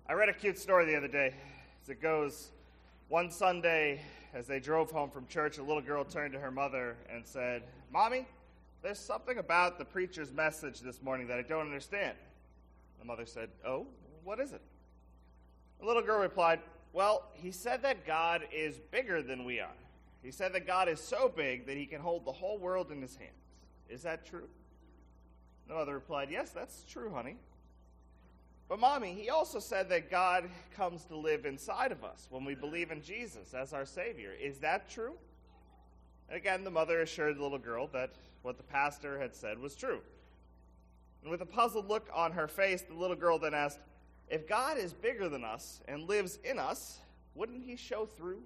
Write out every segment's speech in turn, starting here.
I read a cute story the other day. As it goes, one Sunday, as they drove home from church, a little girl turned to her mother and said, "Mommy, there's something about the preacher's message this morning that I don't understand." The mother said, "Oh, what is it?" The little girl replied, "Well, he said that God is bigger than we are. He said that God is so big that he can hold the whole world in his hands. Is that true?" The mother replied, "Yes, that's true, honey. But Mommy, he also said that God comes to live inside of us when we believe in Jesus as our Savior. Is that true?" And again, the mother assured the little girl that what the pastor had said was true. And with a puzzled look on her face, the little girl then asked, "If God is bigger than us and lives in us, wouldn't he show through?"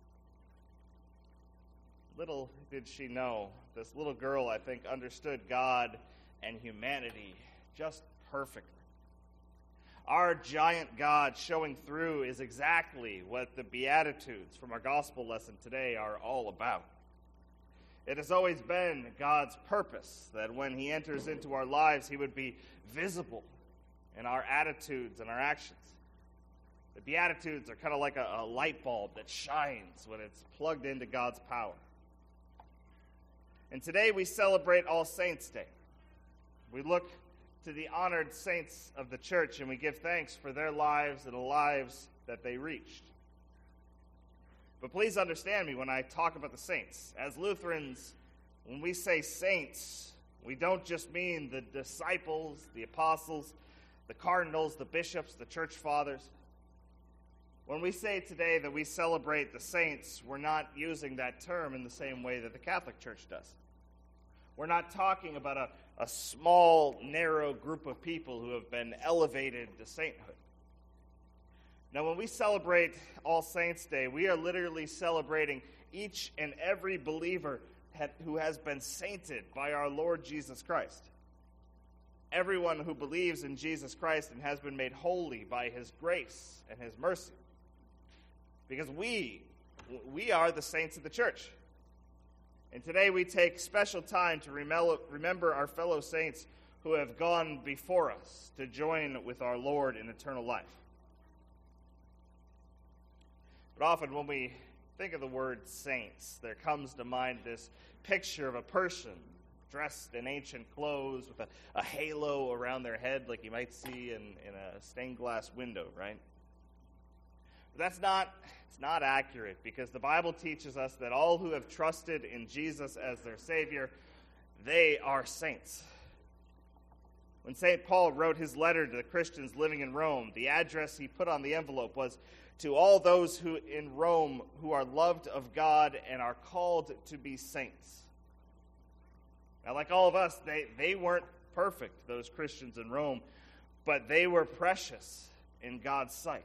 Little did she know, this little girl, I think, understood God and humanity just perfectly. Our giant God showing through is exactly what the Beatitudes from our gospel lesson today are all about. It has always been God's purpose that when he enters into our lives, he would be visible in our attitudes and our actions. The Beatitudes are kind of like a light bulb that shines when it's plugged into God's power. And today we celebrate All Saints' Day. We look to the honored saints of the church, and we give thanks for their lives and the lives that they reached. But please understand me when I talk about the saints. As Lutherans, when we say saints, we don't just mean the disciples, the apostles, the cardinals, the bishops, the church fathers. When we say today that we celebrate the saints, we're not using that term in the same way that the Catholic Church does. We're not talking about a small, narrow group of people who have been elevated to sainthood. Now, when we celebrate All Saints' Day, we are literally celebrating each and every believer who has been sainted by our Lord Jesus Christ. Everyone who believes in Jesus Christ and has been made holy by his grace and his mercy. Because we are the saints of the church. And today we take special time to remember our fellow saints who have gone before us to join with our Lord in eternal life. But often when we think of the word saints, there comes to mind this picture of a person dressed in ancient clothes with a halo around their head like you might see in a stained glass window, right? But it's not accurate, because the Bible teaches us that all who have trusted in Jesus as their Savior, they are saints. When St. Paul wrote his letter to the Christians living in Rome, the address he put on the envelope was, "To all those who in Rome who are loved of God and are called to be saints." Now, like all of us, they weren't perfect, those Christians in Rome, but they were precious in God's sight.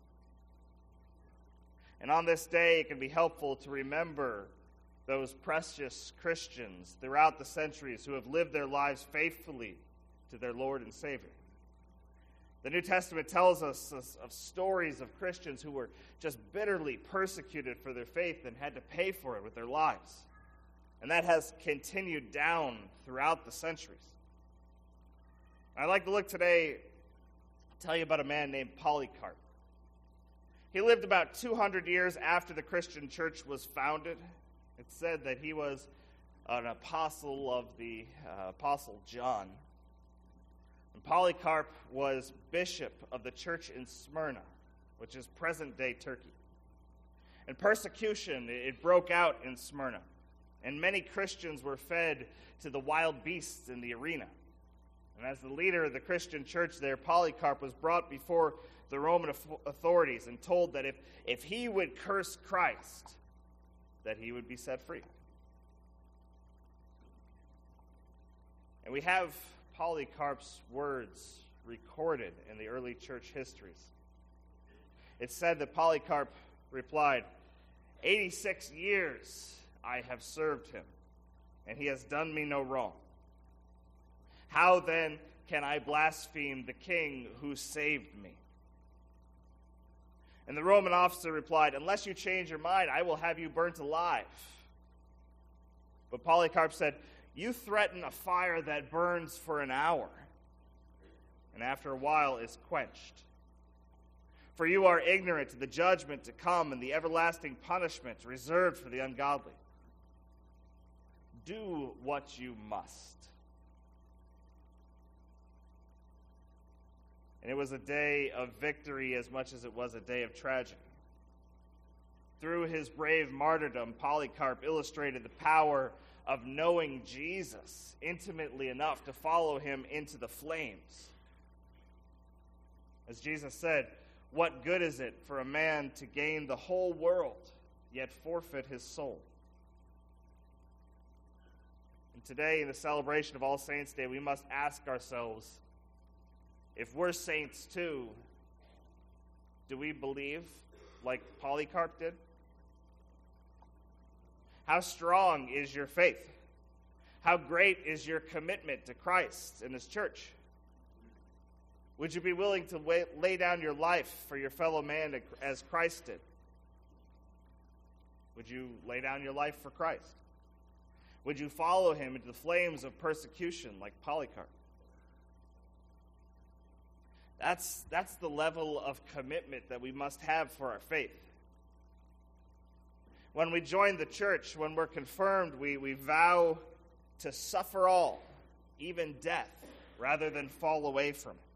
And on this day, it can be helpful to remember those precious Christians throughout the centuries who have lived their lives faithfully to their Lord and Savior. The New Testament tells us of stories of Christians who were just bitterly persecuted for their faith and had to pay for it with their lives. And that has continued down throughout the centuries. I'd like to look today, tell you about a man named Polycarp. He lived about 200 years after the Christian church was founded. It's said that he was an apostle of the Apostle John. And Polycarp was bishop of the church in Smyrna, which is present-day Turkey. And persecution, it broke out in Smyrna. And many Christians were fed to the wild beasts in the arena. And as the leader of the Christian church there, Polycarp was brought before the Roman authorities and told that if he would curse Christ, that he would be set free. And we have Polycarp's words recorded in the early church histories. It's said that Polycarp replied, 86 years I have served him, and he has done me no wrong. How then can I blaspheme the king who saved me?" And the Roman officer replied, "Unless you change your mind, I will have you burnt alive." But Polycarp said, "You threaten a fire that burns for an hour, and after a while is quenched. For you are ignorant of the judgment to come and the everlasting punishment reserved for the ungodly. Do what you must. And it was a day of victory as much as it was a day of tragedy. Through his brave martyrdom, Polycarp illustrated the power of knowing Jesus intimately enough to follow him into the flames. As Jesus said, "What good is it for a man to gain the whole world, yet forfeit his soul?" And today, in the celebration of All Saints' Day, we must ask ourselves, if we're saints too, do we believe like Polycarp did? How strong is your faith? How great is your commitment to Christ and his church? Would you be willing to lay down your life for your fellow man as Christ did? Would you lay down your life for Christ? Would you follow him into the flames of persecution like Polycarp? That's the level of commitment that we must have for our faith. When we join the church, when we're confirmed, we vow to suffer all, even death, rather than fall away from it.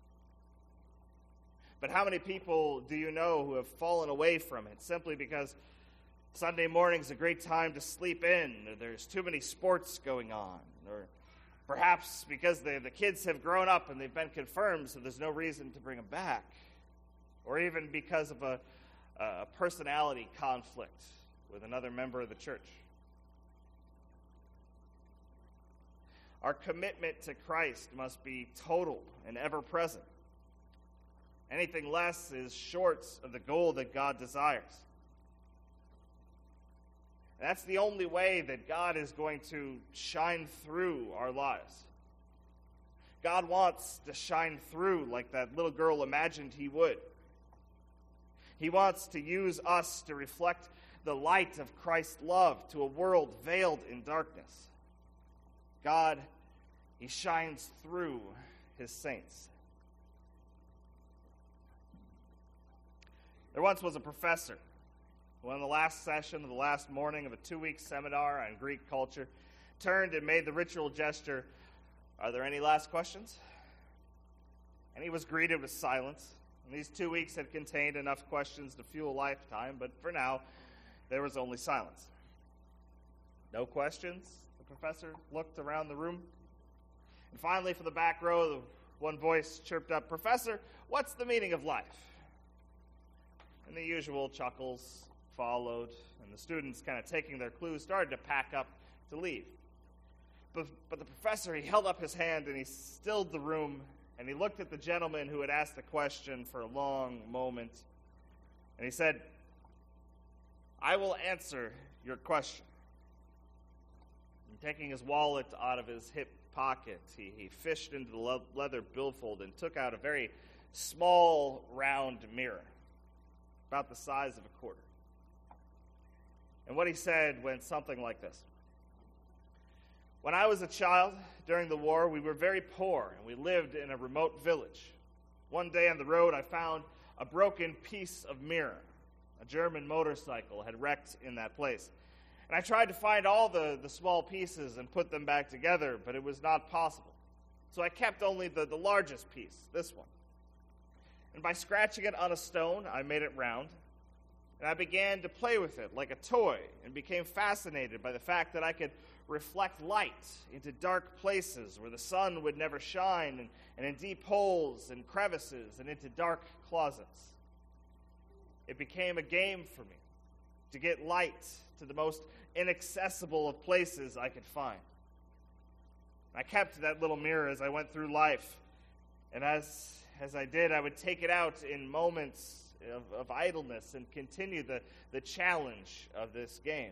But how many people do you know who have fallen away from it simply because Sunday morning's a great time to sleep in, or there's too many sports going on, or perhaps because the kids have grown up and they've been confirmed, so there's no reason to bring them back, or even because of a personality conflict with another member of the church? Our commitment to Christ must be total and ever-present. Anything less is short of the goal that God desires. And that's the only way that God is going to shine through our lives. God wants to shine through like that little girl imagined he would. He wants to use us to reflect the light of Christ's love to a world veiled in darkness. God, he shines through his saints. There once was a professor who, on the last session of the last morning of a 2-week seminar on Greek culture, turned and made the ritual gesture, "Are there any last questions?" And he was greeted with silence. And these 2 weeks had contained enough questions to fuel a lifetime, but for now, there was only silence. No questions? The professor looked around the room. And finally, from the back row, one voice chirped up, "Professor, what's the meaning of life?" And the usual chuckles followed, and the students, kind of taking their clues, started to pack up to leave. But the professor, he held up his hand and he stilled the room, and he looked at the gentleman who had asked the question for a long moment, and he said, "I will answer your question." And taking his wallet out of his hip pocket, he fished into the leather billfold and took out a very small, round mirror, about the size of a quarter. And what he said went something like this: "When I was a child, during the war, we were very poor, and we lived in a remote village. One day on the road, I found a broken piece of mirror. A German motorcycle had wrecked in that place. And I tried to find all the small pieces and put them back together, but it was not possible. So I kept only the largest piece, this one. And by scratching it on a stone, I made it round. And I began to play with it like a toy and became fascinated by the fact that I could reflect light into dark places where the sun would never shine, and in deep holes and crevices and into dark closets. It became a game for me to get light to the most inaccessible of places I could find. I kept that little mirror as I went through life, and as I did, I would take it out in moments of idleness and continue the challenge of this game.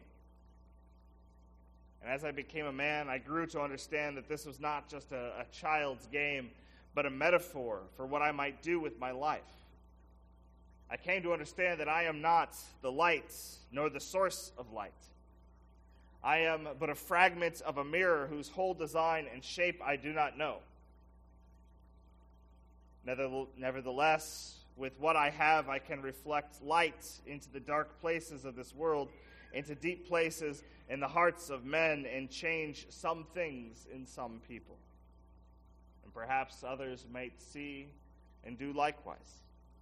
And as I became a man, I grew to understand that this was not just a child's game, but a metaphor for what I might do with my life. I came to understand that I am not the light, nor the source of light. I am but a fragment of a mirror whose whole design and shape I do not know. Nevertheless, with what I have, I can reflect light into the dark places of this world, into deep places in the hearts of men, and change some things in some people. And perhaps others might see and do likewise.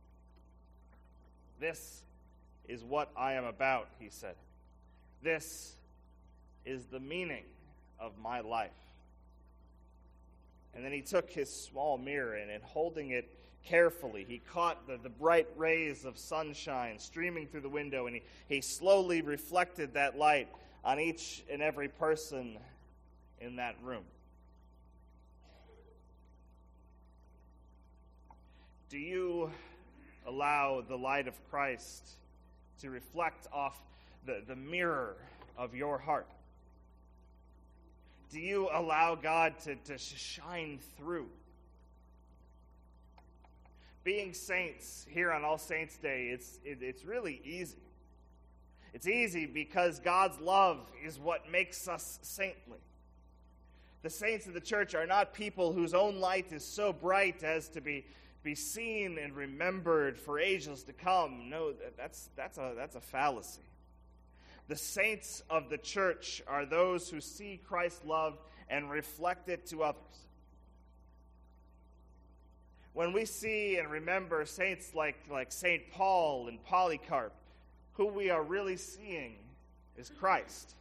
This is what I am about, he said. This is the meaning of my life. And then he took his small mirror and holding it carefully, he caught the bright rays of sunshine streaming through the window, and he slowly reflected that light on each and every person in that room. Do you allow the light of Christ to reflect off the mirror of your heart? Do you allow God to shine through? Being saints here on All Saints' Day, it's really easy. It's easy because God's love is what makes us saintly. The saints of the church are not people whose own light is so bright as to be seen and remembered for ages to come. No, that's a fallacy. The saints of the church are those who see Christ's love and reflect it to others. When we see and remember saints like St. Paul and Polycarp, who we are really seeing is Christ.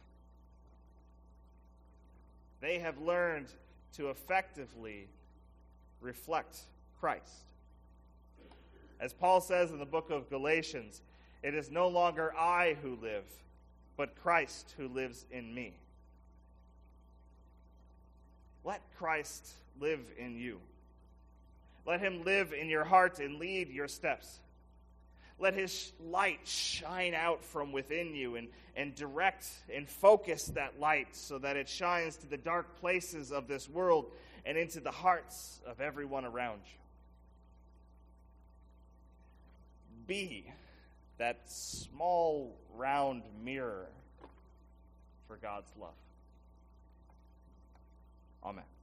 They have learned to effectively reflect Christ. As Paul says in the book of Galatians, it is no longer I who live, but Christ who lives in me. Let Christ live in you. Let him live in your heart and lead your steps. Let his light shine out from within you and direct and focus that light so that it shines to the dark places of this world and into the hearts of everyone around you. Be that small, round mirror for God's love. Amen.